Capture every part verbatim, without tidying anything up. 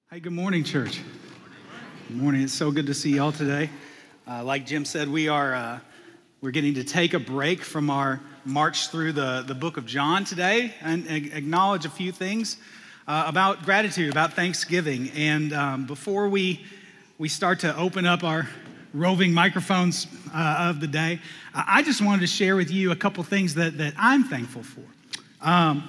Hey, good morning, church. Good morning. It's so good to see y'all today. Uh, like Jim said, we are uh, we're getting to take a break from our march through the, the book of John today and acknowledge a few things uh, about gratitude, about Thanksgiving. And um, before we we start to open up our roving microphones uh, of the day, I just wanted to share with you a couple things that that I'm thankful for. Um,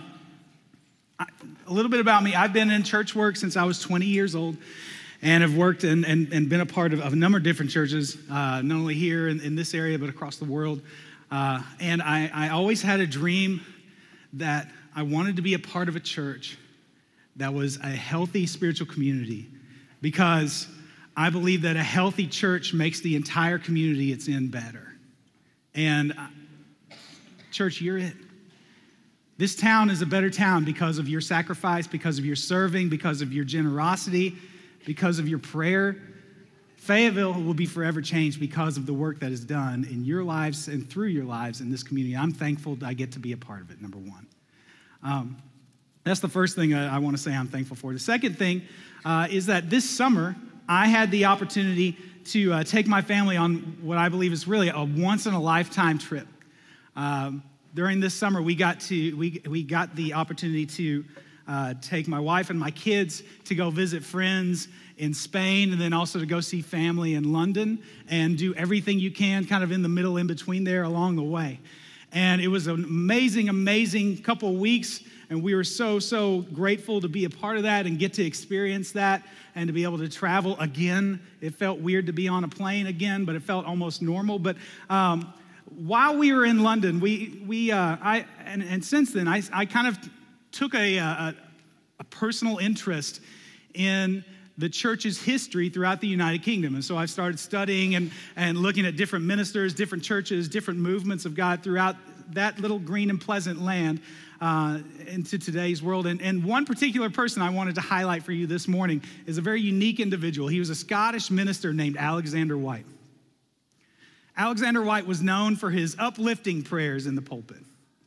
A little bit about me. I've been in church work since I was twenty years old and have worked and, and, and been a part of, of a number of different churches, uh, not only here in, in this area, but across the world. Uh, and I, I always had a dream that I wanted to be a part of a church that was a healthy spiritual community, because I believe that a healthy church makes the entire community it's in better. And uh, church, you're it. This town is a better town because of your sacrifice, because of your serving, because of your generosity, because of your prayer. Fayetteville will be forever changed because of the work that is done in your lives and through your lives in this community. I'm thankful that I get to be a part of it, number one. Um, that's the first thing I, I want to say I'm thankful for. The second thing uh, is that this summer, I had the opportunity to uh, take my family on what I believe is really a once-in-a-lifetime trip. Um, During this summer, we got to we we got the opportunity to uh, take my wife and my kids to go visit friends in Spain, and then also to go see family in London and do everything you can kind of in the middle, in between there along the way. And it was an amazing, amazing couple of weeks, and we were so, so grateful to be a part of that and get to experience that and to be able to travel again. It felt weird to be on a plane again, but it felt almost normal. But um, While we were in London, we we uh, I and, and since then I I kind of took a, a a personal interest in the church's history throughout the United Kingdom, and so I started studying and and looking at different ministers, different churches, different movements of God throughout that little green and pleasant land uh, into today's world. And and one particular person I wanted to highlight for you this morning is a very unique individual. He was a Scottish minister named Alexander Whyte. Alexander Whyte was known for his uplifting prayers in the pulpit.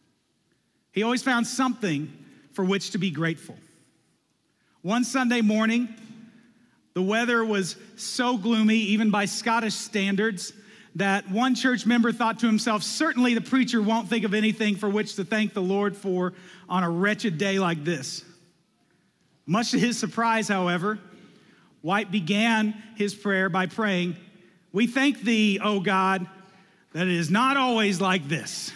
He always found something for which to be grateful. One Sunday morning, the weather was so gloomy, even by Scottish standards, that one church member thought to himself, certainly the preacher won't think of anything for which to thank the Lord for on a wretched day like this. Much to his surprise, however, Whyte began his prayer by praying, "We thank thee, O God, that it is not always like this."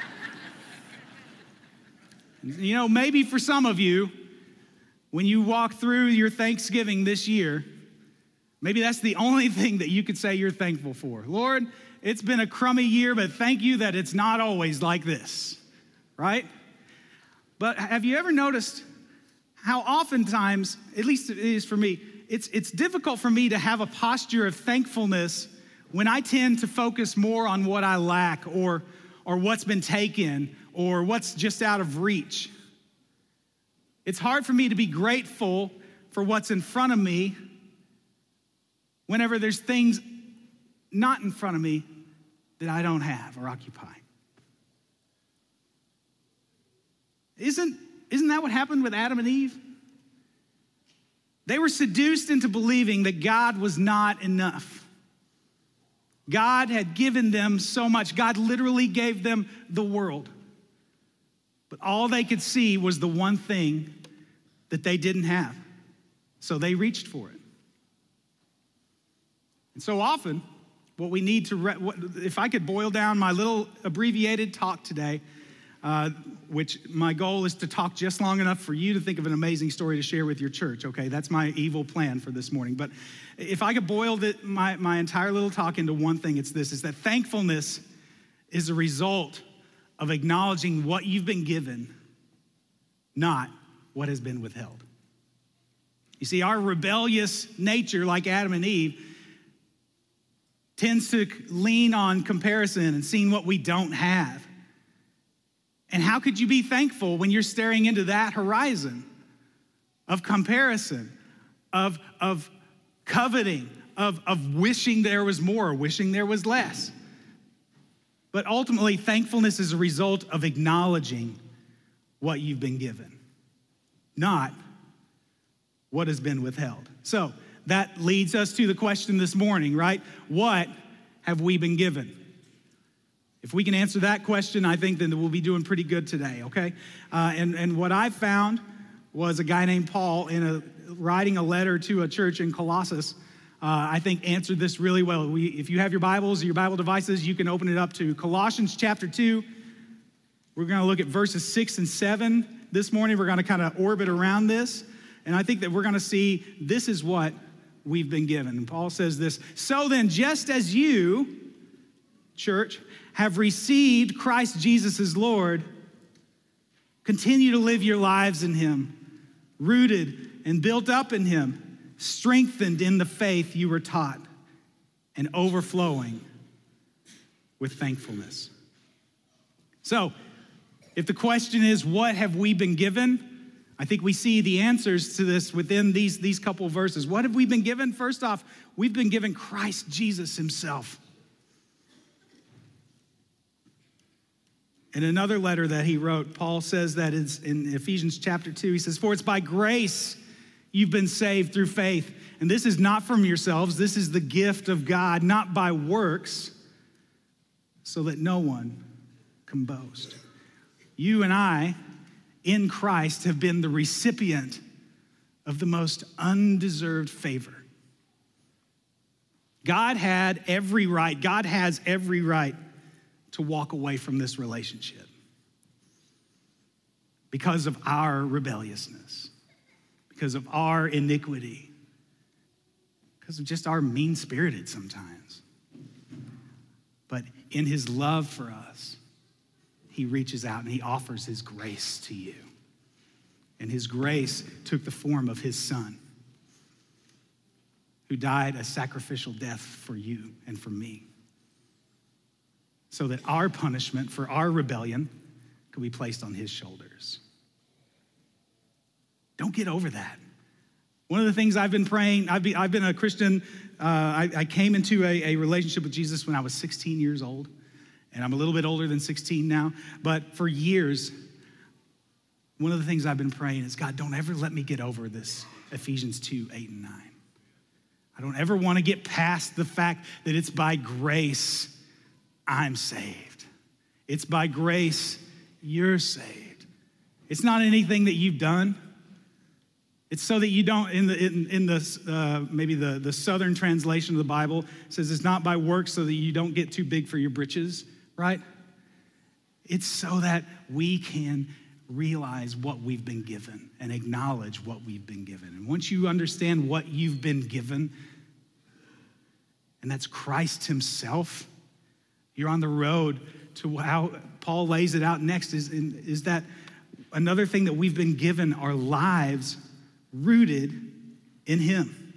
You know, maybe for some of you, when you walk through your Thanksgiving this year, maybe that's the only thing that you could say you're thankful for. Lord, it's been a crummy year, but thank you that it's not always like this, right? But have you ever noticed how oftentimes, at least it is for me, It's it's difficult for me to have a posture of thankfulness when I tend to focus more on what I lack or or what's been taken or what's just out of reach. It's hard for me to be grateful for what's in front of me whenever there's things not in front of me that I don't have or occupy. Isn't, isn't that what happened with Adam and Eve? They were seduced into believing that God was not enough. God had given them so much. God literally gave them the world. But all they could see was the one thing that they didn't have. So they reached for it. And so often, what we need to, re- what, if I could boil down my little abbreviated talk today, Uh, which my goal is to talk just long enough for you to think of an amazing story to share with your church, okay? That's my evil plan for this morning. But if I could boil the, my, my entire little talk into one thing, it's this, is that thankfulness is a result of acknowledging what you've been given, not what has been withheld. You see, our rebellious nature, like Adam and Eve, tends to lean on comparison and seeing what we don't have. And how could you be thankful when you're staring into that horizon of comparison, of, of coveting, of, of wishing there was more, wishing there was less? But ultimately, thankfulness is a result of acknowledging what you've been given, not what has been withheld? So that leads us to the question this morning, right? What have we been given? If we can answer that question, I think then we'll be doing pretty good today, okay? Uh, and, and what I found was a guy named Paul in a, writing a letter to a church in Colossus, uh, I think answered this really well. We, if you have your Bibles or your Bible devices, you can open it up to Colossians chapter two. We're going to look at verses six and seven this morning. We're going to kind of orbit around this. And I think that we're going to see this is what we've been given. And Paul says this, so then just as you, church, have received Christ Jesus as Lord, continue to live your lives in him, rooted and built up in him, strengthened in the faith you were taught, and overflowing with thankfulness. So, if the question is, what have we been given? I think we see the answers to this within these, these couple of verses. What have we been given? First off, we've been given Christ Jesus himself. In another letter that he wrote, Paul says that it's in Ephesians chapter two, he says, for it's by grace you've been saved through faith. And this is not from yourselves. This is the gift of God, not by works, so that no one can boast. You and I, in Christ, have been the recipient of the most undeserved favor. God had every right, God has every right to walk away from this relationship because of our rebelliousness, because of our iniquity, because of just our mean-spirited sometimes. But in his love for us, he reaches out and he offers his grace to you. And his grace took the form of his son, who died a sacrificial death for you and for me, so that our punishment for our rebellion could be placed on his shoulders. Don't get over that. One of the things I've been praying, I've been, I've been a Christian, uh, I, I came into a, a relationship with Jesus when I was sixteen years old, and I'm a little bit older than sixteen now, but for years, one of the things I've been praying is, God, don't ever let me get over this Ephesians two, eight, and nine. I don't ever want to get past the fact that it's by grace I'm saved. It's by grace you're saved. It's not anything that you've done. It's so that you don't, in the in, in the uh, maybe the, the Southern translation of the Bible says it's not by works so that you don't get too big for your britches, right? It's so that we can realize what we've been given and acknowledge what we've been given. And once you understand what you've been given, and that's Christ himself, you're on the road to how Paul lays it out next is, is that another thing that we've been given are lives rooted in him.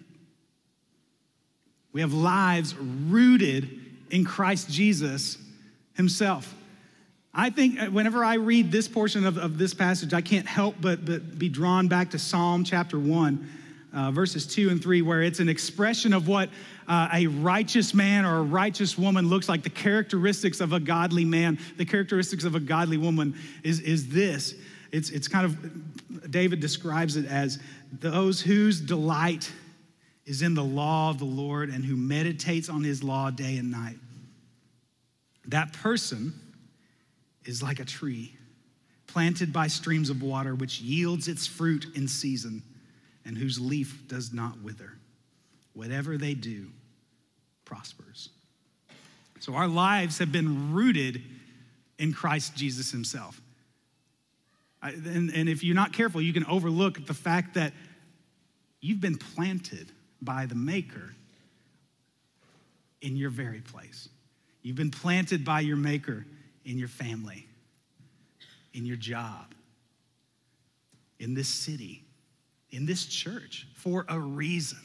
We have lives rooted in Christ Jesus himself. I think whenever I read this portion of, of this passage, I can't help but, but be drawn back to Psalm chapter one, uh, verses two and three, where it's an expression of what uh, a righteous man or a righteous woman looks like. The characteristics of a godly man, the characteristics of a godly woman is, is this. It's, it's kind of, David describes it as those whose delight is in the law of the Lord and who meditates on his law day and night. That person is like a tree planted by streams of water, which yields its fruit in season and whose leaf does not wither. Whatever they do prospers. So our lives have been rooted in Christ Jesus himself. I, and, and if you're not careful, you can overlook the fact that you've been planted by the Maker in your very place. You've been planted by your Maker in your family, in your job, in this city, in this church, for a reason.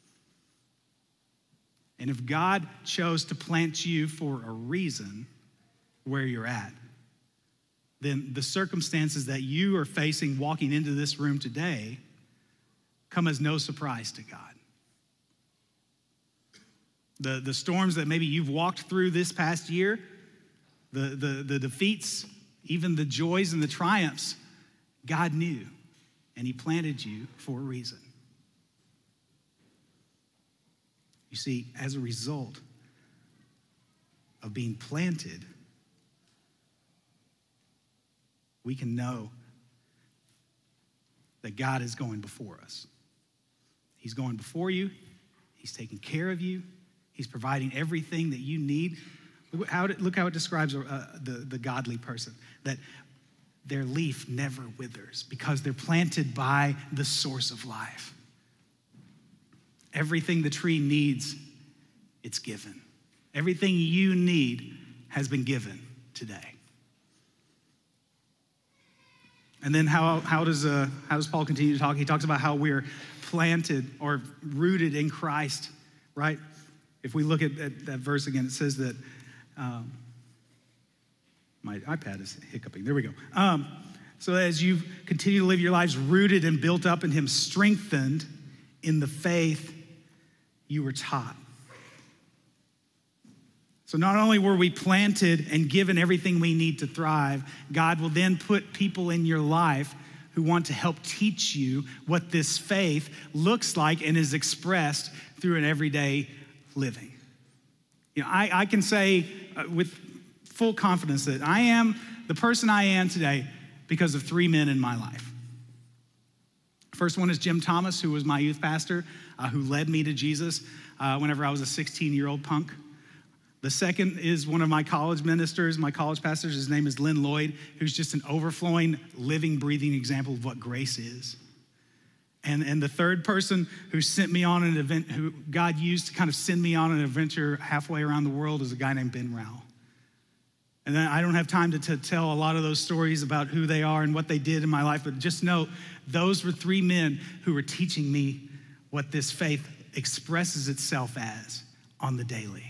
And if God chose to plant you for a reason where you're at, then the circumstances that you are facing walking into this room today come as no surprise to God. The, the storms that maybe you've walked through this past year, the, the, the defeats, even the joys and the triumphs, God knew, and he planted you for a reason. You see, as a result of being planted, we can know that God is going before us. He's going before you. He's taking care of you. He's providing everything that you need. Look how it, look how it describes uh, the, the godly person, that their leaf never withers because they're planted by the source of life. Everything the tree needs, it's given. Everything you need has been given today. And then how, how, does, uh, how does Paul continue to talk? He talks about how we're planted or rooted in Christ, right? If we look at, at that verse again, it says that, um, my iPad is hiccuping. There we go. Um, so as you continue to live your lives rooted and built up in him, strengthened in the faith you were taught. So not only were we planted and given everything we need to thrive, God will then put people in your life who want to help teach you what this faith looks like and is expressed through an everyday living. You know, I, I can say uh, with full confidence that I am the person I am today because of three men in my life. First one is Jim Thomas, who was my youth pastor, uh, who led me to Jesus uh, whenever I was a sixteen-year-old punk. The second is one of my college ministers, my college pastors. His name is Lynn Lloyd, who's just an overflowing, living, breathing example of what grace is. And, and the third person who sent me on an event, who God used to kind of send me on an adventure halfway around the world, is a guy named Ben Rao. And then I don't have time to, to tell a lot of those stories about who they are and what they did in my life, but just know those were three men who were teaching me what this faith expresses itself as on the daily.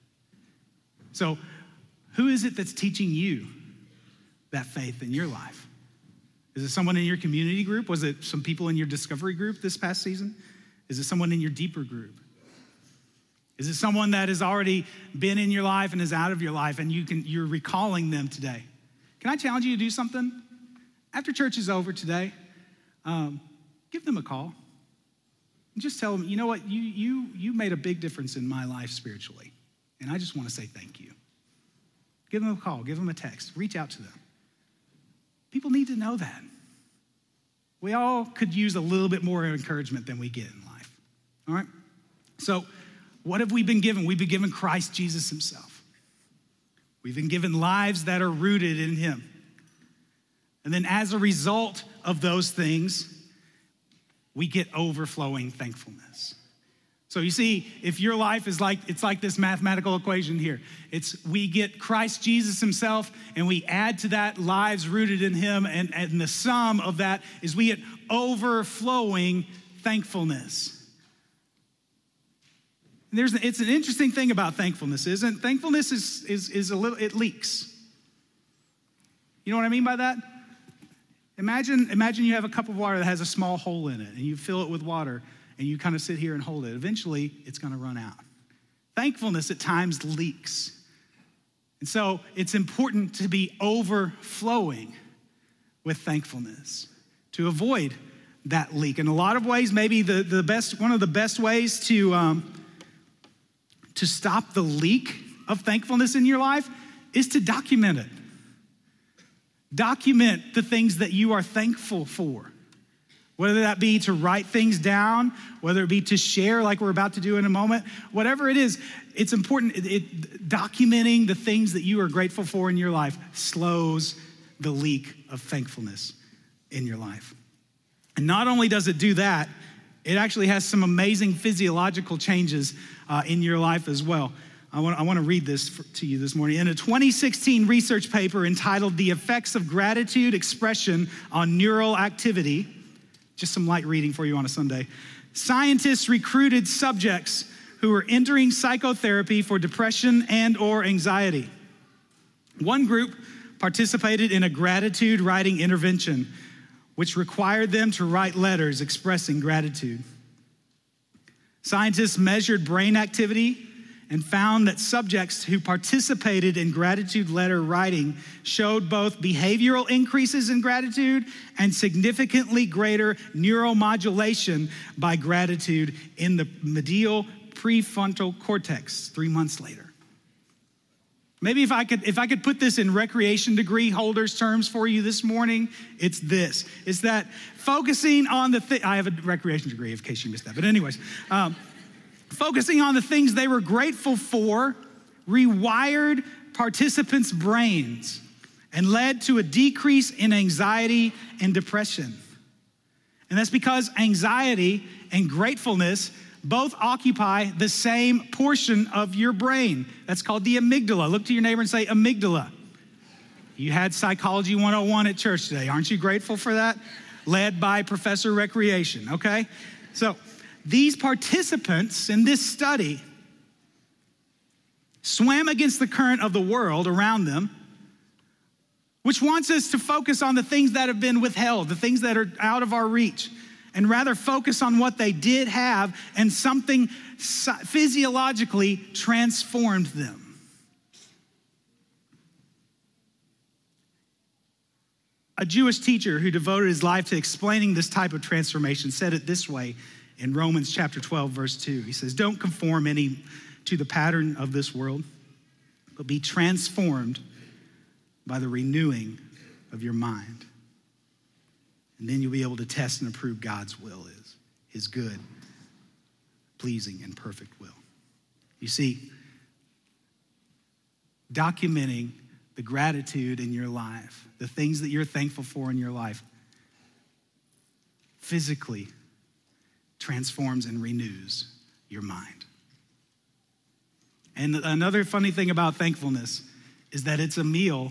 So who is it that's teaching you that faith in your life? Is it someone in your community group? Was it some people in your discovery group this past season? Is it someone in your deeper group? Is it someone that has already been in your life and is out of your life and you can, you're recalling them today? Can I challenge you to do something? After church is over today, um, give them a call. And just tell them, you know what, you, you, you made a big difference in my life spiritually. And I just want to say thank you. Give them a call, give them a text, reach out to them. People need to know that. We all could use a little bit more encouragement than we get in life, all right? So what have we been given? We've been given Christ Jesus himself. We've been given lives that are rooted in him. And then as a result of those things, we get overflowing thankfulness. So you see, if your life is like, it's like this mathematical equation here. It's we get Christ Jesus himself and we add to that lives rooted in him, and, and the sum of that is we get overflowing thankfulness. And there's, it's an interesting thing about thankfulness, isn't it? Thankfulness is, is, is a little, it leaks. You know what I mean by that? Imagine, imagine you have a cup of water that has a small hole in it and you fill it with water and you kind of sit here and hold it. Eventually, it's going to run out. Thankfulness at times leaks. And so it's important to be overflowing with thankfulness to avoid that leak. In a lot of ways, maybe the, the best, one of the best ways to, um, to stop the leak of thankfulness in your life is to document it. Document the things that you are thankful for. Whether that be to write things down, whether it be to share like we're about to do in a moment, whatever it is, it's important. It, it, documenting the things that you are grateful for in your life slows the leak of thankfulness in your life. And not only does it do that, it actually has some amazing physiological changes uh, in your life as well. I want, I want to read this for, to you this morning. In a twenty sixteen research paper entitled The Effects of Gratitude Expression on Neural Activity, just some light reading for you on a Sunday. Scientists recruited subjects who were entering psychotherapy for depression and or anxiety. One group participated in a gratitude writing intervention, which required them to write letters expressing gratitude. Scientists measured brain activity and found that subjects who participated in gratitude letter writing showed both behavioral increases in gratitude and significantly greater neuromodulation by gratitude in the medial prefrontal cortex three months later. Maybe if I could if I could put this in recreation degree holders terms for you this morning, it's this. It's that focusing on the thing. I have a recreation degree in case you missed that. But anyways, um, focusing on the things they were grateful for rewired participants' brains and led to a decrease in anxiety and depression. And that's because anxiety and gratefulness both occupy the same portion of your brain. That's called the amygdala. Look to your neighbor and say, amygdala. You had Psychology one oh one at church today. Aren't you grateful for that? Led by Professor Recreation, okay? So these participants in this study swam against the current of the world around them, which wants us to focus on the things that have been withheld, the things that are out of our reach, and rather focus on what they did have, and something physiologically transformed them. A Jewish teacher who devoted his life to explaining this type of transformation said it this way in Romans chapter twelve, verse two. He says, "Don't conform any to the pattern of this world, but be transformed by the renewing of your mind. And then you'll be able to test and approve God's will is, his good, pleasing, and perfect will." You see, documenting the gratitude in your life, the things that you're thankful for in your life, physically transforms and renews your mind. And another funny thing about thankfulness is that it's a meal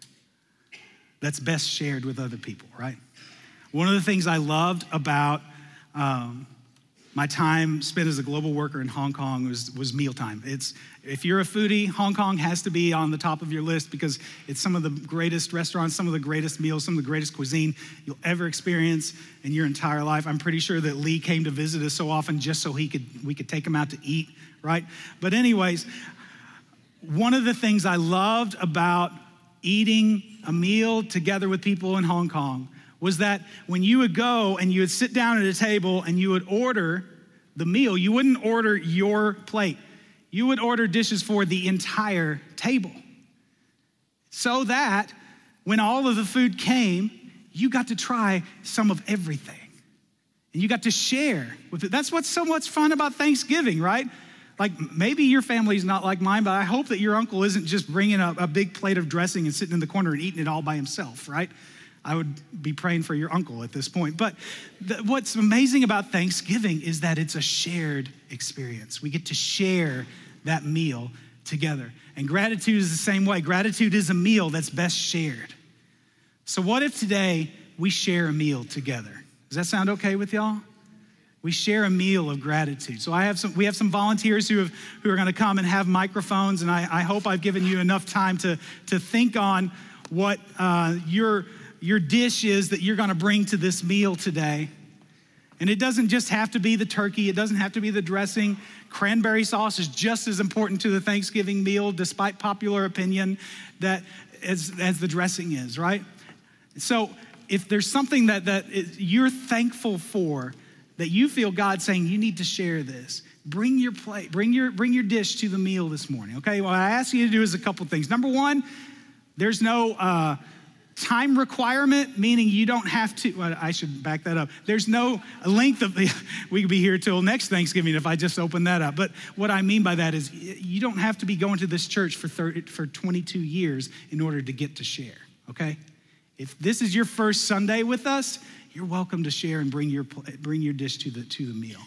that's best shared with other people, right? One of the things I loved about um, my time spent as a global worker in Hong Kong was, was mealtime. It's, if you're a foodie, Hong Kong has to be on the top of your list because it's some of the greatest restaurants, some of the greatest meals, some of the greatest cuisine you'll ever experience in your entire life. I'm pretty sure that Lee came to visit us so often just so he could we could take him out to eat, right? But anyways, one of the things I loved about eating a meal together with people in Hong Kong was that when you would go and you would sit down at a table and you would order the meal, you wouldn't order your plate. You would order dishes for the entire table. So that when all of the food came, you got to try some of everything. And you got to share with it. That's what's so much fun about Thanksgiving, right? Like maybe your family's not like mine, but I hope that your uncle isn't just bringing a, a big plate of dressing and sitting in the corner and eating it all by himself, right? I would be praying for your uncle at this point. But the, what's amazing about Thanksgiving is that it's a shared experience. We get to share that meal together. And gratitude is the same way. Gratitude is a meal that's best shared. So what if today we share a meal together? Does that sound okay with y'all? We share a meal of gratitude. So I have some. We have some volunteers who have who are going to come and have microphones, and I, I hope I've given you enough time to to think on what uh, your your dish is that you're going to bring to this meal today. And it doesn't just have to be the turkey. It doesn't have to be the dressing. Cranberry sauce is just as important to the Thanksgiving meal, despite popular opinion, that as as the dressing is, right? So if there's something that that you're thankful for, that you feel God saying you need to share this, bring your plate, bring your bring your dish to the meal this morning, okay? What I ask you to do is a couple things. Number one, there's no uh, time requirement, meaning you don't have to, well, I should back that up. There's no length of, the, we could be here till next Thanksgiving if I just open that up. But what I mean by that is you don't have to be going to this church for thirty, for twenty-two years in order to get to share, okay? If this is your first Sunday with us, you're welcome to share and bring your bring your dish to the to the meal.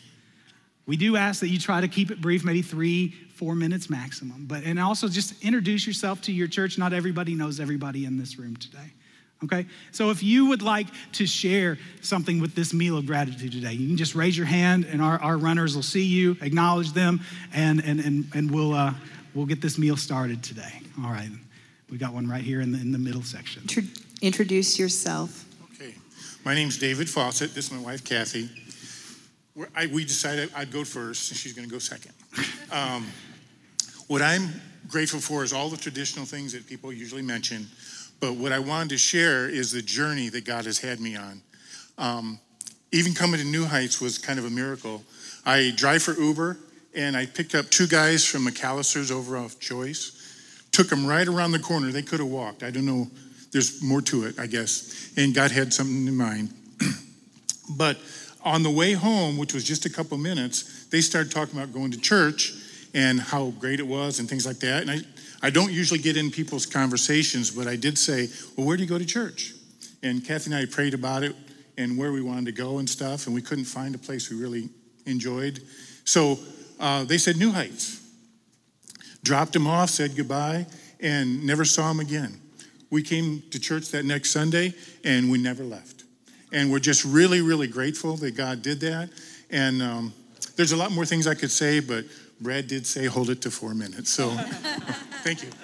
We do ask that you try to keep it brief, maybe three, four minutes maximum. But and also just introduce yourself to your church. Not everybody knows everybody in this room today. Okay? So if you would like to share something with this meal of gratitude today, you can just raise your hand and our, our runners will see you, acknowledge them, and and and, and we'll uh, we'll get this meal started today. All right. We got one right here in the in the middle section. Introduce yourself. Okay. My name's David Fawcett. This is my wife, Kathy. We're, I, we decided I'd go first, and she's going to go second. Um, what I'm grateful for is all the traditional things that people usually mention, but what I wanted to share is the journey that God has had me on. Um, even coming to New Heights was kind of a miracle. I drive for Uber, and I picked up two guys from McAllister's over off Choice, took them right around the corner. They could have walked. I don't know. There's more to it, I guess. And God had something in mind. But on the way home, which was just a couple minutes, they started talking about going to church and how great it was and things like that. And I, I don't usually get in people's conversations, but I did say, well, where do you go to church? And Kathy and I prayed about it and where we wanted to go and stuff, and we couldn't find a place we really enjoyed. So uh, they said New Heights. Dropped them off, said goodbye, and never saw them again. We came to church that next Sunday, and we never left. And we're just really, really grateful that God did that. And um, there's a lot more things I could say, but Brad did say hold it to four minutes. So thank you.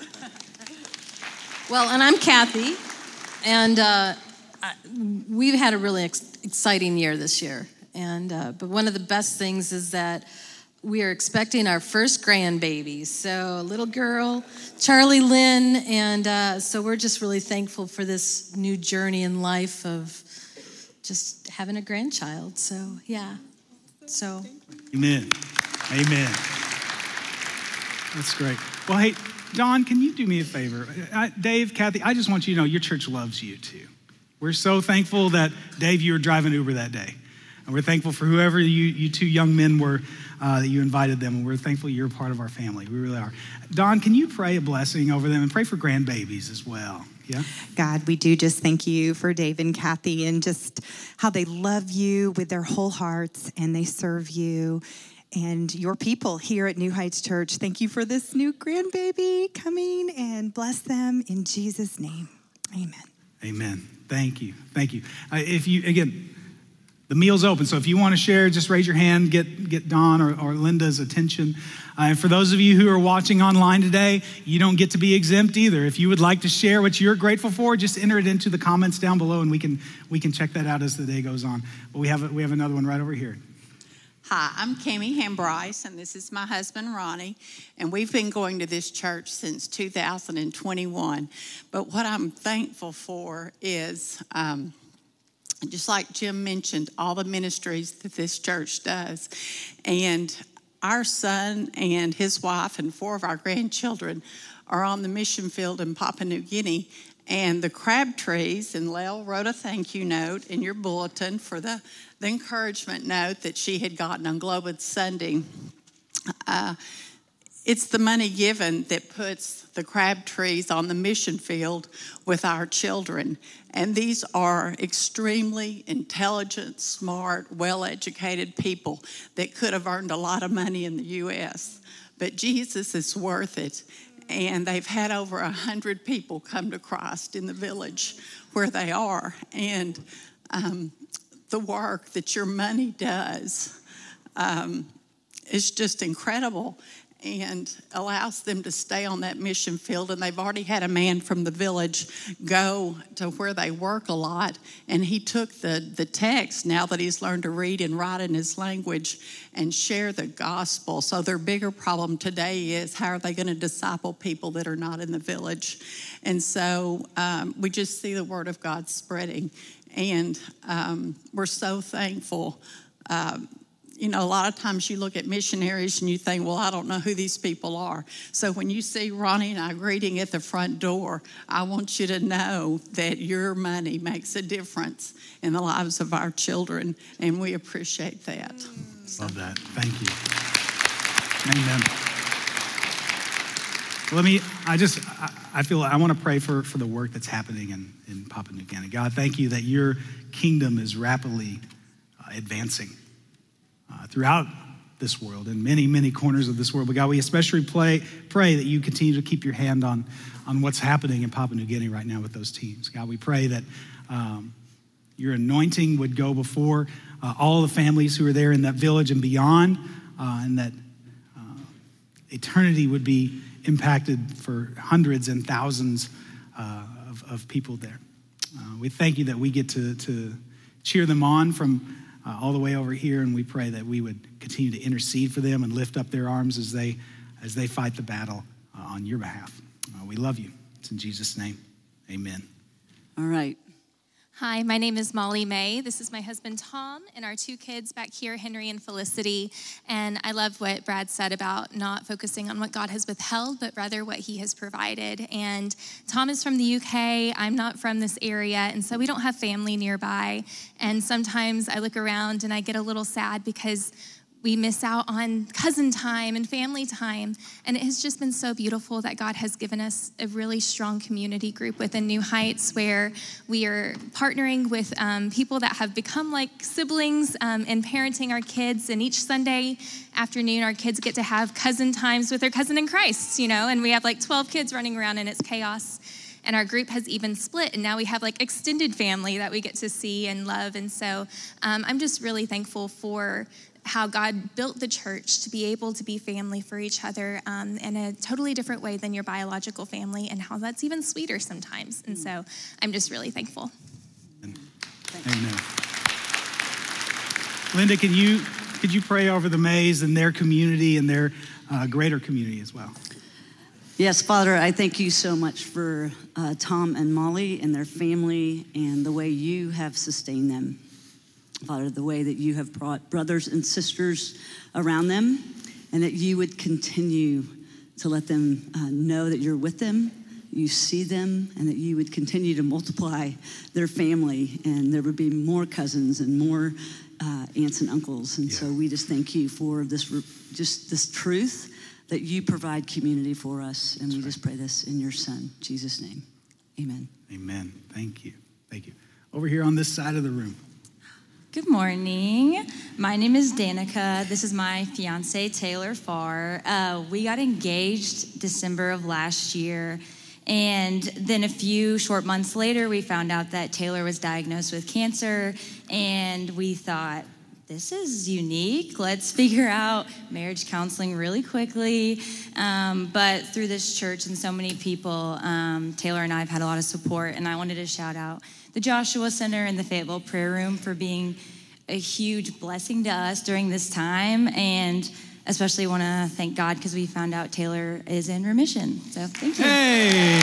Well, and I'm Kathy, and uh, I, we've had a really ex- exciting year this year. And uh, but one of the best things is that we are expecting our first grandbaby. So a little girl, Charlie Lynn, and uh, so we're just really thankful for this new journey in life of just having a grandchild. So, yeah. So. Amen. Amen. That's great. Well, hey, Don, can you do me a favor? I, Dave, Kathy, I just want you to know your church loves you too. We're so thankful that, Dave, you were driving Uber that day. And we're thankful for whoever you, you two young men were uh, that you invited them. And we're thankful you're a part of our family. We really are. Don, can you pray a blessing over them and pray for grandbabies as well? Yeah. God, we do just thank you for Dave and Kathy and just how they love you with their whole hearts and they serve you and your people here at New Heights Church. Thank you for this new grandbaby coming, and bless them in Jesus' name. Amen. Amen. Thank you. Thank you. Uh, if you, again, the meal's open, so if you want to share, just raise your hand, get get Don or, or Linda's attention. Uh, and for those of you who are watching online today, you don't get to be exempt either. If you would like to share what you're grateful for, just enter it into the comments down below, and we can we can check that out as the day goes on. But we have we have another one right over here. Hi, I'm Cami Hambryce, and this is my husband, Ronnie, and we've been going to this church since two thousand twenty-one. But what I'm thankful for is, um, just like Jim mentioned, all the ministries that this church does. And our son and his wife and four of our grandchildren are on the mission field in Papua New Guinea. And the Crabtrees, and Lel wrote a thank you note in your bulletin for the, the encouragement note that she had gotten on Global Sunday. Uh, it's the money given that puts the Crabtrees on the mission field with our children. And these are extremely intelligent, smart, well-educated people that could have earned a lot of money in the U S. But Jesus is worth it. And they've had over one hundred people come to Christ in the village where they are. And um, the work that your money does um, is just incredible and allows them to stay on that mission field. And they've already had a man from the village go to where they work a lot, and he took the, the text, now that he's learned to read and write in his language, and share the gospel. So their bigger problem today is, how are they going to disciple people that are not in the village? And so um, we just see the word of God spreading, and um, we're so thankful. Um, You know, a lot of times you look at missionaries and you think, well, I don't know who these people are. So when you see Ronnie and I greeting at the front door, I want you to know that your money makes a difference in the lives of our children, and we appreciate that. So. Love that. Thank you. Amen. Let me, I just, I feel I want to pray for, for the work that's happening in, in Papua New Guinea. God, thank you that your kingdom is rapidly uh, advancing Uh, throughout this world, in many, many corners of this world. But God, we especially pray, pray that you continue to keep your hand on, on what's happening in Papua New Guinea right now with those teams. God, we pray that um, your anointing would go before uh, all the families who are there in that village and beyond, uh, and that uh, eternity would be impacted for hundreds and thousands uh, of, of people there. Uh, we thank you that we get to, to cheer them on from Uh, all the way over here, and we pray that we would continue to intercede for them and lift up their arms as they as they fight the battle uh, on your behalf. Uh, we love you. It's in Jesus' name. Amen. All right. Hi, my name is Molly May. This is my husband, Tom, and our two kids back here, Henry and Felicity. And I love what Brad said about not focusing on what God has withheld, but rather what he has provided. And Tom is from the U K. I'm not from this area, and so we don't have family nearby. And sometimes I look around and I get a little sad because we miss out on cousin time and family time. And it has just been so beautiful that God has given us a really strong community group within New Heights where we are partnering with um, people that have become like siblings um, in parenting our kids. And each Sunday afternoon, our kids get to have cousin times with their cousin in Christ, you know, and we have like twelve kids running around and it's chaos. And our group has even split, and now we have like extended family that we get to see and love. And so um, I'm just really thankful for how God built the church to be able to be family for each other um, in a totally different way than your biological family, and how that's even sweeter sometimes. And so I'm just really thankful. Amen. Linda, can you could you pray over the Mays and their community and their uh, greater community as well? Yes, Father, I thank you so much for uh, Tom and Molly and their family and the way you have sustained them. Father, the way that you have brought brothers and sisters around them, and that you would continue to let them uh, know that you're with them, you see them, and that you would continue to multiply their family, and there would be more cousins and more uh, aunts and uncles. And yeah. so we just thank you for this, just this truth that you provide community for us. And That's we right. just pray this in your Son, Jesus' name. Amen. Amen. Thank you. Thank you. Over here on this side of the room. Good morning. My name is Danica. This is my fiance, Taylor Farr. Uh, we got engaged December of last year. And then a few short months later, we found out that Taylor was diagnosed with cancer. And we thought, this is unique. Let's figure out marriage counseling really quickly. Um, but through this church and so many people, um, Taylor and I have had a lot of support. And I wanted to shout out the Joshua Center and the Fayetteville Prayer Room for being a huge blessing to us during this time. And especially want to thank God because we found out Taylor is in remission. So thank you. Hey!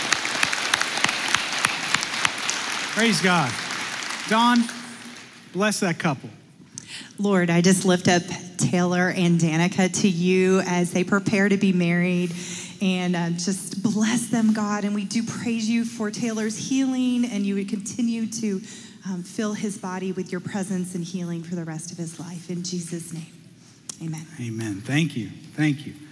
Praise God. Dawn, bless that couple. Lord, I just lift up Taylor and Danica to you as they prepare to be married. And uh, just bless them, God. And we do praise you for Taylor's healing, and you would continue to um, fill his body with your presence and healing for the rest of his life. In Jesus' name, amen. Amen. Thank you. Thank you.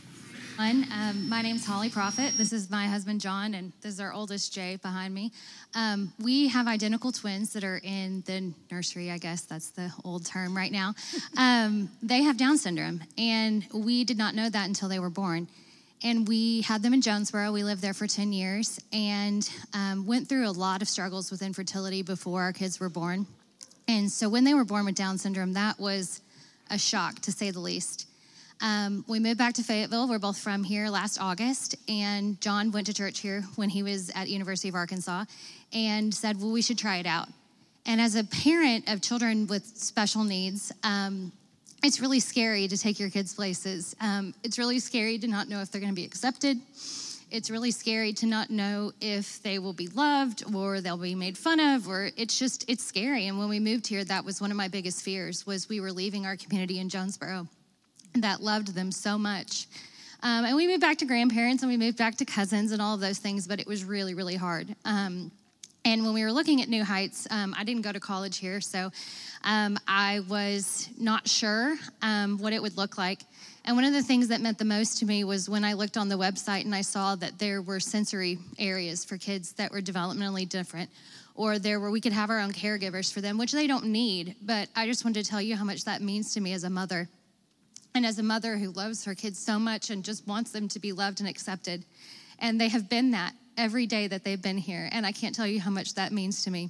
Um, my name's Holly Prophet. This is my husband, John, and this is our oldest, Jay, behind me. Um, we have identical twins that are in the nursery, I guess that's the old term right now. Um, they have Down syndrome, and we did not know that until they were born. And we had them in Jonesboro. We lived there for ten years and um, went through a lot of struggles with infertility before our kids were born. And so when they were born with Down syndrome, that was a shock, to say the least. Um, we moved back to Fayetteville. We're both from here last August. And John went to church here when he was at University of Arkansas and said, well, we should try it out. And as a parent of children with special needs, um, it's really scary to take your kids places. Um, it's really scary to not know if they're going to be accepted. It's really scary to not know if they will be loved or they'll be made fun of, or it's just, it's scary. And when we moved here, that was one of my biggest fears, was we were leaving our community in Jonesboro that loved them so much. Um, and we moved back to grandparents and we moved back to cousins and all of those things, but it was really, really hard. Um, And when we were looking at New Heights, um, I didn't go to college here, so um, I was not sure um, what it would look like. And one of the things that meant the most to me was when I looked on the website and I saw that there were sensory areas for kids that were developmentally different, or there were we could have our own caregivers for them, which they don't need. But I just wanted to tell you how much that means to me as a mother. And as a mother who loves her kids so much and just wants them to be loved and accepted. And they have been that every day that they've been here. And I can't tell you how much that means to me.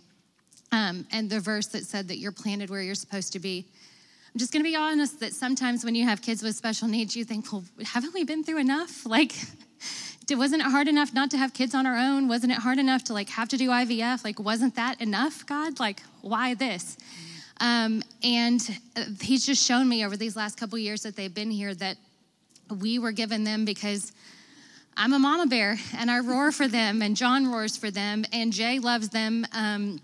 Um, and the verse that said that you're planted where you're supposed to be. I'm just going to be honest that sometimes when you have kids with special needs, you think, well, haven't we been through enough? Like, wasn't it hard enough not to have kids on our own? Wasn't it hard enough to like have to do I V F? Like, wasn't that enough, God? Like, why this? Um, and he's just shown me over these last couple years that they've been here that we were given them because I'm a mama bear and I roar for them and John roars for them and Jay loves them um,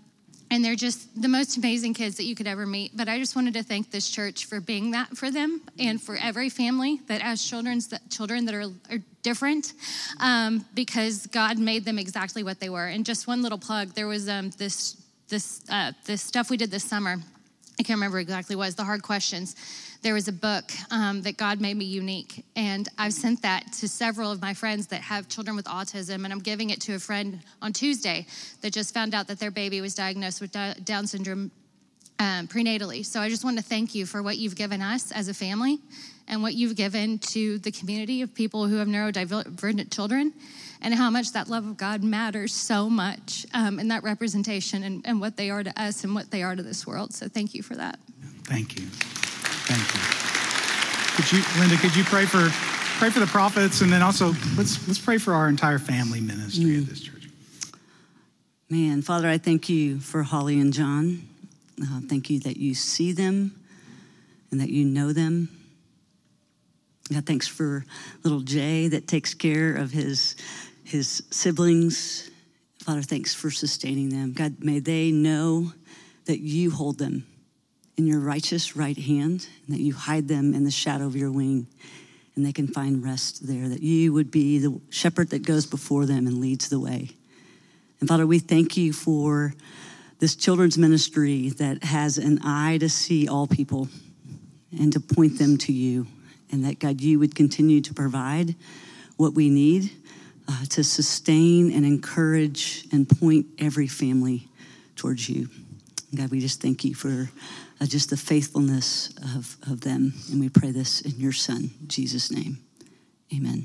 And they're just the most amazing kids that you could ever meet. But I just wanted to thank this church for being that for them and for every family that has children's that, children that are, are different um, because God made them exactly what they were. And just one little plug, there was um, this this uh, this stuff we did this summer. I can't remember exactly what it was, the hard questions. There was a book um, that God made me unique. And I've sent that to several of my friends that have children with autism. And I'm giving it to a friend on Tuesday that just found out that their baby was diagnosed with Down syndrome um, prenatally. So I just want to thank you for what you've given us as a family and what you've given to the community of people who have neurodivergent children, and how much that love of God matters so much um, in that representation and, and what they are to us and what they are to this world. So thank you for that. Thank you. Thank you. Could you, Linda, could you pray for pray for the prophets, and then also let's let's pray for our entire family ministry mm. at this church. Man, Father, I thank you for Holly and John. Uh, thank you that you see them and that you know them. God, thanks for little Jay that takes care of his his siblings. Father, thanks for sustaining them. God, may they know that you hold them in your righteous right hand, and that you hide them in the shadow of your wing, and they can find rest there, that you would be the shepherd that goes before them and leads the way. And Father, we thank you for this children's ministry that has an eye to see all people and to point them to you, and that, God, you would continue to provide what we need uh, to sustain and encourage and point every family towards you. God, we just thank you for uh, just the faithfulness of, of them. And we pray this in your Son, Jesus' name. Amen.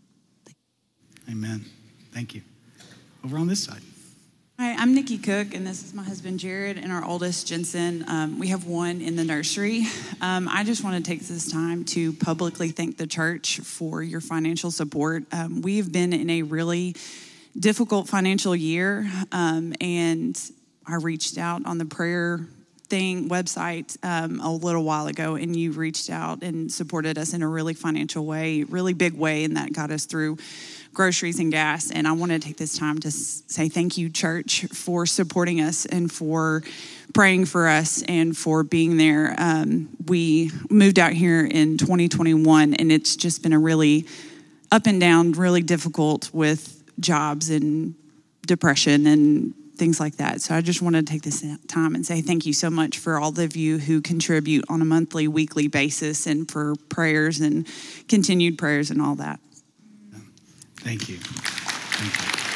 Amen. Thank you. Over on this side. Hi, I'm Nikki Cook, and this is my husband, Jared, and our oldest, Jensen. Um, we have one in the nursery. Um, I just want to take this time to publicly thank the church for your financial support. Um, we have been in a really difficult financial year, um, and I reached out on the prayer thing website um, a little while ago, and you reached out and supported us in a really financial way, really big way, and that got us through groceries and gas. And I want to take this time to say thank you, church, for supporting us and for praying for us and for being there. Um, we moved out here in twenty twenty-one, and it's just been a really up and down, really difficult with jobs and depression and things like that. So I just want to take this time and say thank you so much for all of you who contribute on a monthly, weekly basis, and for prayers and continued prayers and all that. Thank you. Thank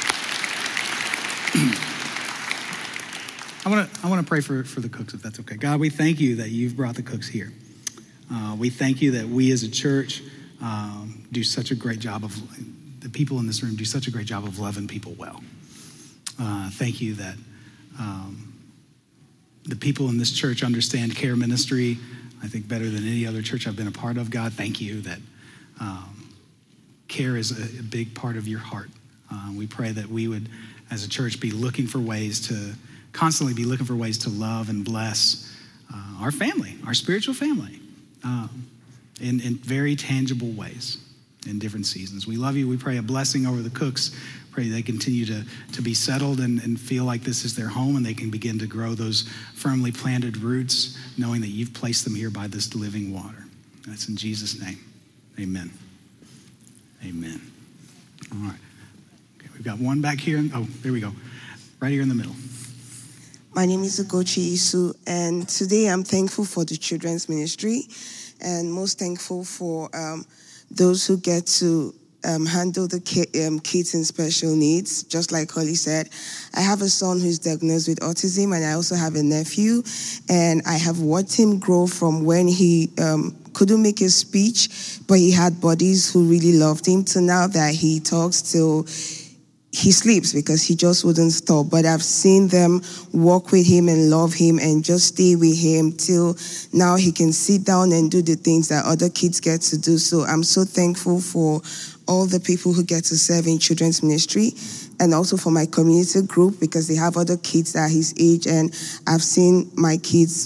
you. I want to I want to pray for, for the Cooks, if that's okay. God, we thank you that you've brought the Cooks here. Uh, we thank you that we as a church um, do such a great job of, the people in this room do such a great job of loving people well. Uh, thank you that um, the people in this church understand care ministry, I think, better than any other church I've been a part of. God, thank you that um, care is a, a big part of your heart. Uh, we pray that we would, as a church, be looking for ways to, constantly be looking for ways to love and bless uh, our family, our spiritual family, um, in, in very tangible ways in different seasons. We love you. We pray a blessing over the Cooks. Pray they continue to, to be settled and, and feel like this is their home, and they can begin to grow those firmly planted roots, knowing that you've placed them here by this living water. That's in Jesus' name. Amen. Amen. All right. Okay, we've got one back here. Oh, there we go. Right here in the middle. My name is Ugochi Isu, and today I'm thankful for the children's ministry, and most thankful for um, those who get to Um, handle the ki- um, kids in special needs. Just like Holly said, I have a son who's diagnosed with autism, and I also have a nephew, and I have watched him grow from when he um, couldn't make a speech, but he had buddies who really loved him, to now that he talks till he sleeps because he just wouldn't stop. But I've seen them walk with him and love him and just stay with him till now he can sit down and do the things that other kids get to do. So I'm so thankful for all the people who get to serve in children's ministry, and also for my community group, because they have other kids that are his age, and I've seen my kids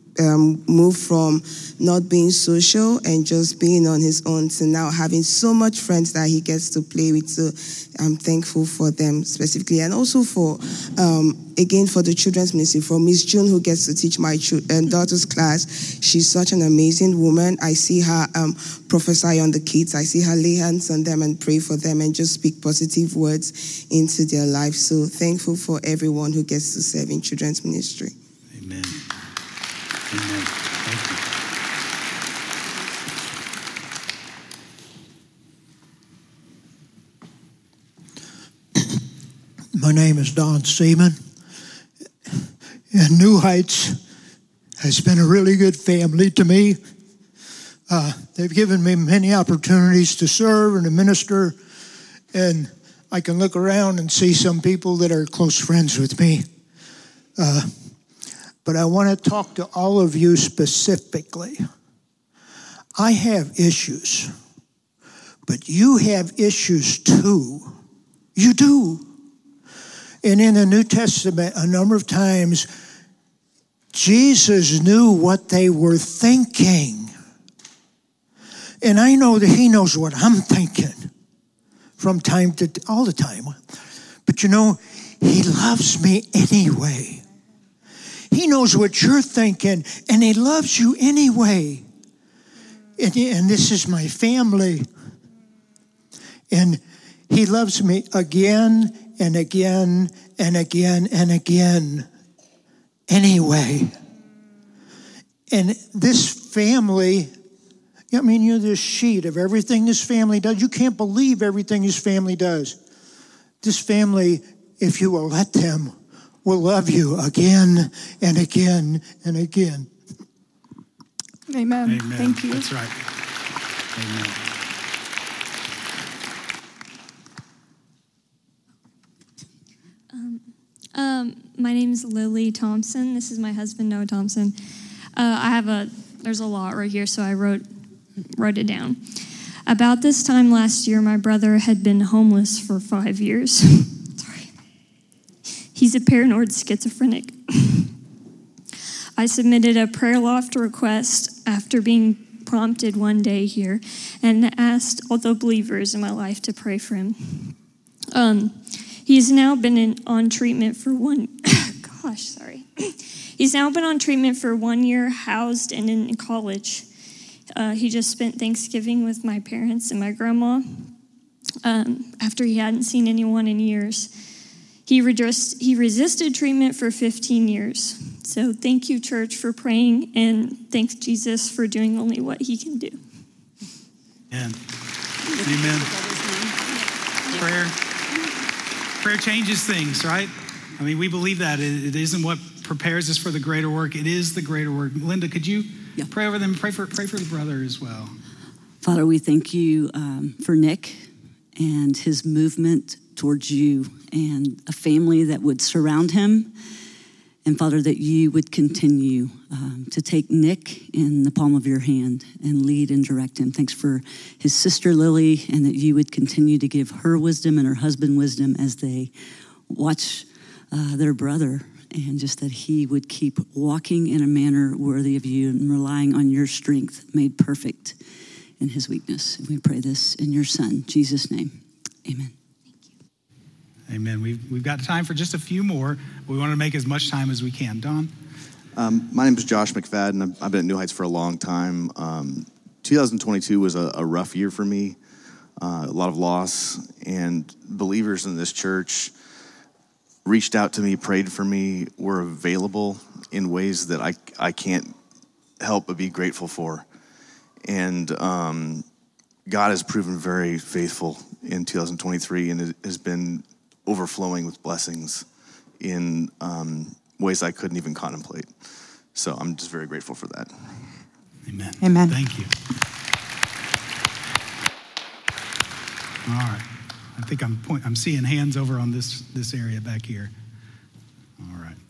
um, moved from not being social and just being on his own to now having so much friends that he gets to play with. So I'm thankful for them specifically. And also for, um, again, for the children's ministry, for Miss June, who gets to teach my ch- um, daughter's class. She's such an amazing woman. I see her um, prophesy on the kids. I see her lay hands on them and pray for them and just speak positive words into their life. So thankful for everyone who gets to serve in children's ministry. Amen. Amen. Thank you. My name is Don Seaman, and New Heights has been a really good family to me. Uh, they've given me many opportunities to serve and to minister, and I can look around and see some people that are close friends with me. Uh, But I want to talk to all of you specifically. I have issues, but you have issues too. You do. And in the New Testament, a number of times, Jesus knew what they were thinking. And I know that he knows what I'm thinking from time to all the time. But you know, he loves me anyway. He knows what you're thinking, and he loves you anyway. And, and this is my family. And he loves me again and again and again and again anyway. And this family, I mean, you're this sheet of everything this family does. You can't believe everything this family does. This family, if you will let them, will love you again and again and again. Amen. Amen. Thank you. That's right. Amen. Um, um, my name is Lily Thompson. This is my husband, Noah Thompson. Uh, I have a, there's a lot right here, so I wrote, wrote it down. About this time last year, my brother had been homeless for five years. He's a paranoid schizophrenic. I submitted a prayer loft request after being prompted one day here and asked all the believers in my life to pray for him. Um, he's now been in, on treatment for one, gosh, sorry. He's now been on treatment for one year, housed and in college. Uh, he just spent Thanksgiving with my parents and my grandma um, after he hadn't seen anyone in years. He, redressed, he resisted treatment for fifteen years. So thank you, church, for praying, and thanks, Jesus, for doing only what he can do. Amen. Amen. Prayer, prayer changes things, right? I mean, we believe that. It, it isn't what prepares us for the greater work. It is the greater work. Linda, could you yeah. pray over them? Pray for, pray for the brother as well. Father, we thank you um, for Nick and his movement towards you and a family that would surround him. And Father, that you would continue um, to take Nick in the palm of your hand and lead and direct him. Thanks for his sister Lily, and that you would continue to give her wisdom and her husband wisdom as they watch uh, their brother, and just that he would keep walking in a manner worthy of you and relying on your strength made perfect in his weakness. And we pray this in your son, Jesus' name. Amen. Amen. We've, we've got time for just a few more. We want to make as much time as we can. Don? Um, my name is Josh McFadden. I've, I've been at New Heights for a long time. Um, two thousand twenty-two was a, a rough year for me, uh, a lot of loss, and believers in this church reached out to me, prayed for me, were available in ways that I, I can't help but be grateful for. And um, God has proven very faithful in two thousand twenty-three, and it has been overflowing with blessings in um, ways I couldn't even contemplate. So I'm just very grateful for that. Amen. Amen. Thank you. All right. I think I'm point, I'm seeing hands over on this, this area back here. All right.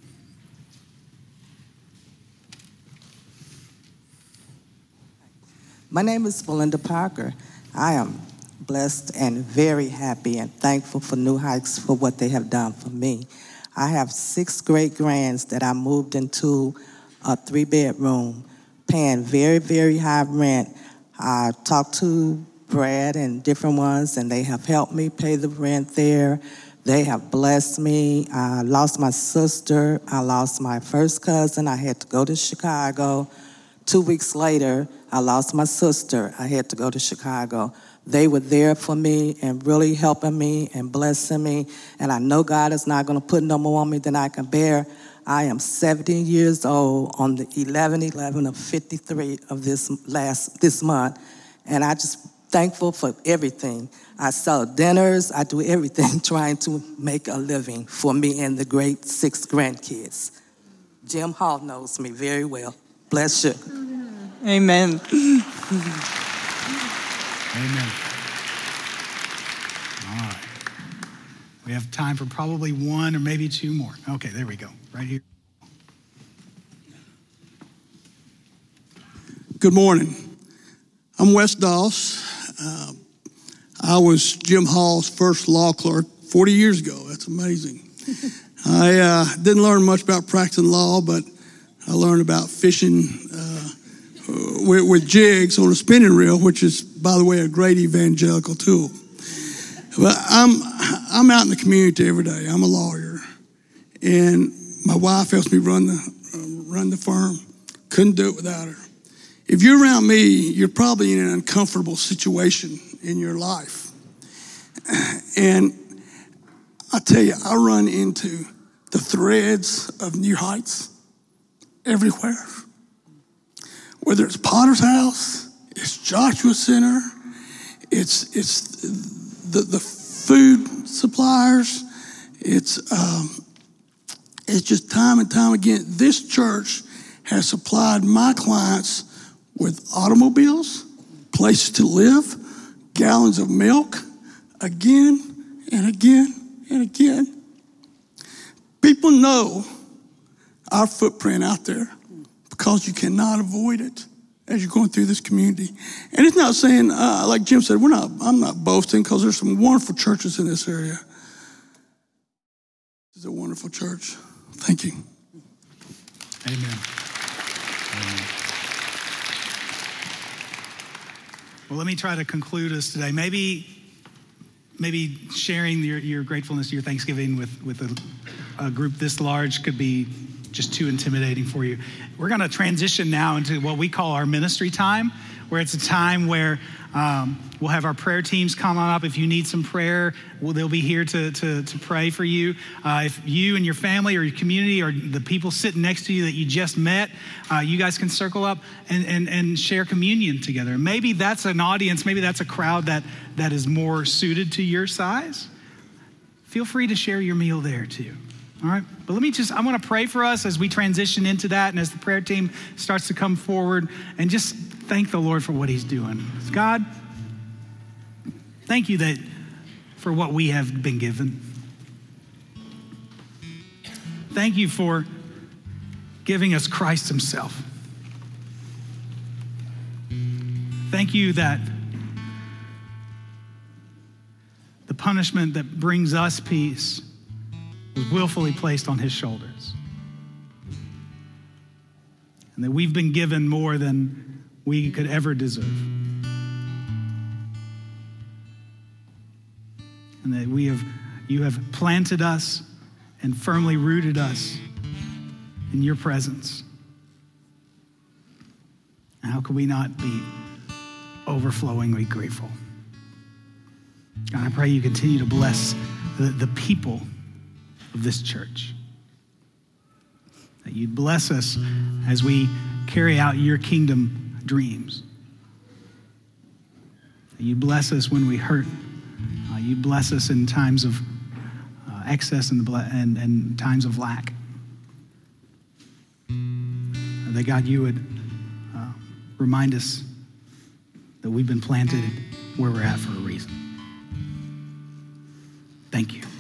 My name is Belinda Parker. I am blessed and very happy and thankful for New Heights for what they have done for me. I have six great grands that I moved into a three-bedroom, paying very, very high rent. I talked to Brad and different ones, and they have helped me pay the rent there. They have blessed me. I lost my sister. I lost my first cousin. I had to go to Chicago. Two weeks later, I lost my sister. I had to go to Chicago. They were there for me and really helping me and blessing me. And I know God is not going to put no more on me than I can bear. I am seventy years old on the eleven eleven of fifty-three of this last this month. And I just thankful for everything. I sell dinners. I do everything trying to make a living for me and the great six grandkids. Jim Hall knows me very well. Bless you. Amen. Amen. All right. We have time for probably one or maybe two more. Okay, there we go. Right here. Good morning. I'm Wes Doss. Uh, I was Jim Hall's first law clerk forty years ago. That's amazing. I uh, didn't learn much about practicing law, but I learned about fishing uh, with, with jigs on a spinning reel, which is, by the way, a great evangelical tool. But I'm I'm out in the community every day. I'm a lawyer, and my wife helps me run the uh, run the firm. Couldn't do it without her. If you're around me, you're probably in an uncomfortable situation in your life. And I tell you, I run into the threads of New Heights everywhere. Whether it's Potter's House, it's Joshua Center, it's it's the, the food suppliers, it's um, it's just time and time again. This church has supplied my clients with automobiles, places to live, gallons of milk, again and again and again. People know our footprint out there because you cannot avoid it as you're going through this community. And it's not saying, uh, like Jim said, we're not. I'm not boasting because there's some wonderful churches in this area. This is a wonderful church. Thank you. Amen. Amen. Well, let me try to conclude us today. Maybe, maybe sharing your, your gratefulness, your Thanksgiving with, with a, a group this large could be just too intimidating for you. We're going to transition now into what we call our ministry time, where it's a time where um, we'll have our prayer teams come on up. If you need some prayer, well, they'll be here to, to, to pray for you. Uh, if you and your family or your community or the people sitting next to you that you just met, uh, you guys can circle up and, and, and share communion together. Maybe that's an audience, maybe that's a crowd that, that is more suited to your size. Feel free to share your meal there too. All right, but let me just, I want to pray for us as we transition into that and as the prayer team starts to come forward and just thank the Lord for what he's doing. God, thank you that for what we have been given. Thank you for giving us Christ himself. Thank you that the punishment that brings us peace was willfully placed on his shoulders. And that we've been given more than we could ever deserve. And that we have, you have planted us and firmly rooted us in your presence. And how could we not be overflowingly grateful? God, I pray you continue to bless the, the people of this church. That you'd bless us as we carry out your kingdom dreams. That you bless us when we hurt. Uh, you bless us in times of uh, excess and, and, and times of lack. Uh, that God, you would uh, remind us that we've been planted where we're at for a reason. Thank you.